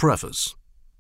Preface.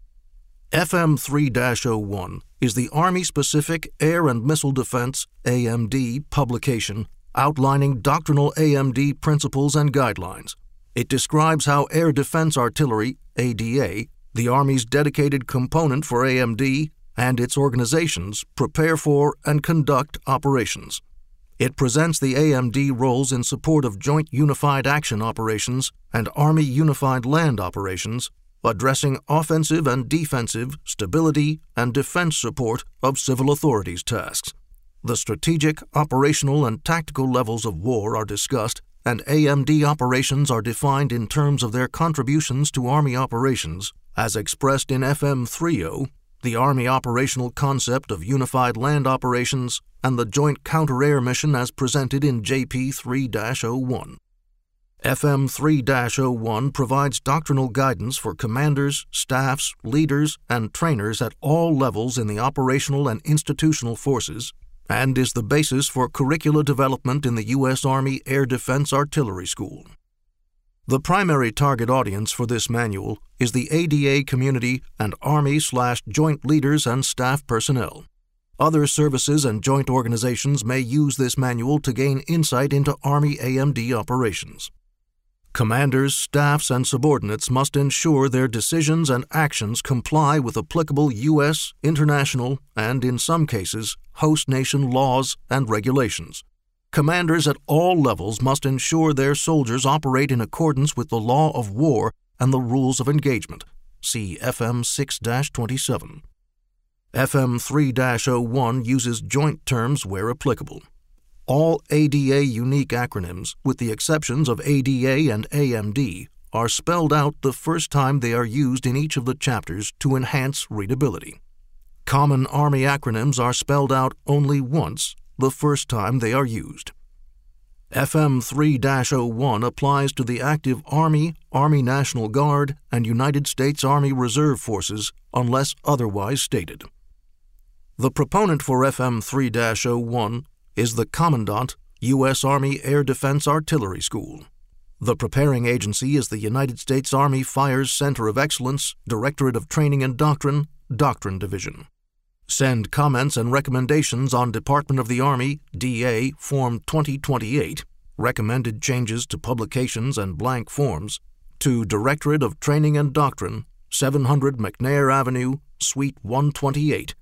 FM 3-01 is the Army-specific Air and Missile Defense (AMD) publication outlining doctrinal AMD principles and guidelines. It describes how Air Defense Artillery (ADA), the Army's dedicated component for AMD, and its organizations prepare for and conduct operations. It presents the AMD roles in support of Joint Unified Action Operations and Army Unified Land Operations, addressing offensive and defensive stability and defense support of civil authorities tasks. The strategic, operational, and tactical levels of war are discussed, and AMD operations are defined in terms of their contributions to Army operations, as expressed in FM 30, the Army operational concept of Unified Land Operations, and the Joint Counter-Air Mission as presented in JP 3-01. FM 3-01 provides doctrinal guidance for commanders, staffs, leaders, and trainers at all levels in the operational and institutional forces, and is the basis for curricula development in the U.S. Army Air Defense Artillery School. The primary target audience for this manual is the ADA community and Army/Joint leaders and staff personnel. Other services and joint organizations may use this manual to gain insight into Army AMD operations. Commanders, staffs, and subordinates must ensure their decisions and actions comply with applicable U.S., international, and, in some cases, host nation laws and regulations. Commanders at all levels must ensure their soldiers operate in accordance with the law of war and the rules of engagement. See FM 6-27. FM 3-01 uses joint terms where applicable. All ADA unique acronyms, with the exceptions of ADA and AMD, are spelled out the first time they are used in each of the chapters to enhance readability. Common Army acronyms are spelled out only once, the first time they are used. FM 3-01 applies to the active Army, Army National Guard, and United States Army Reserve Forces unless otherwise stated. The proponent for FM 3-01 is the Commandant, U.S. Army Air Defense Artillery School. The preparing agency is the United States Army Fires Center of Excellence, Directorate of Training and Doctrine, Doctrine Division. Send comments and recommendations on Department of the Army, DA, Form 2028, recommended changes to publications and blank forms, to Directorate of Training and Doctrine, 700 McNair Avenue, Suite 128,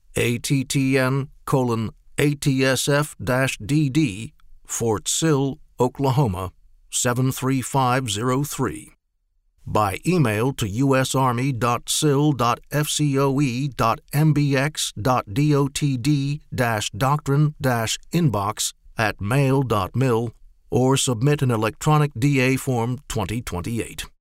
ATTN:/ATSF-DD, Fort Sill, Oklahoma, 73503. By email to usarmy.sil.fcoe.mbx.dotd-doctrine-inbox@mail.mil or submit an electronic DA Form 2028.